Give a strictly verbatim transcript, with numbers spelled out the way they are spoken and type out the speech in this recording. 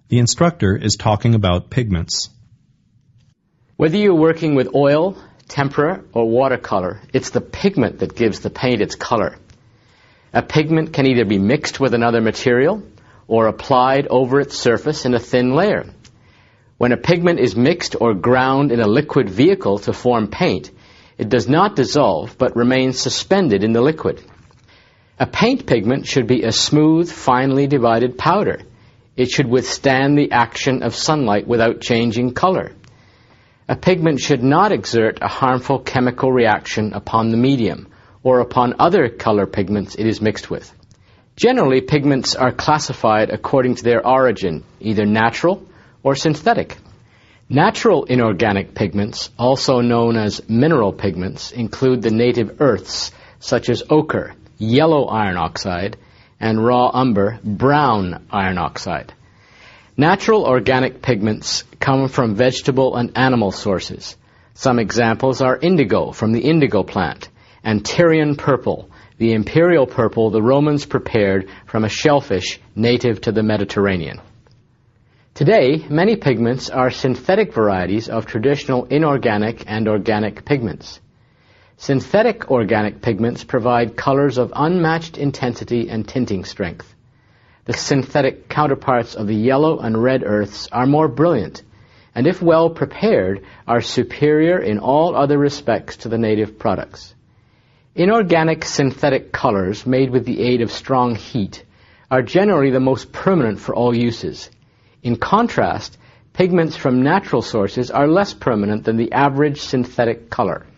The instructor is talking about pigments. Whether you're working with oil, tempera, or watercolor, it's the pigment that gives the paint its color. A pigment can either be mixed with another material or applied over its surface in a thin layer. When a pigment is mixed or ground in a liquid vehicle to form paint, it does not dissolve but remains suspended in the liquid. A paint pigment should be a smooth, finely divided powder. It should withstand the action of sunlight without changing color. A pigment should not exert a harmful chemical reaction upon the medium or upon other color pigments it is mixed with. Generally, pigments are classified according to their origin, either natural or synthetic. Natural inorganic pigments, also known as mineral pigments, include the native earths such as ochre, yellow iron oxide, and raw umber, brown iron oxide. Natural organic pigments come from vegetable and animal sources. Some examples are indigo from the indigo plant and Tyrian purple, the imperial purple the Romans prepared from a shellfish native to the Mediterranean. Today, many pigments are synthetic varieties of traditional inorganic and organic pigments. Synthetic organic pigments provide colors of unmatched intensity and tinting strength. The synthetic counterparts of the yellow and red earths are more brilliant, and if well prepared, are superior in all other respects to the native products. Inorganic synthetic colors made with the aid of strong heat are generally the most permanent for all uses. In contrast, pigments from natural sources are less permanent than the average synthetic color.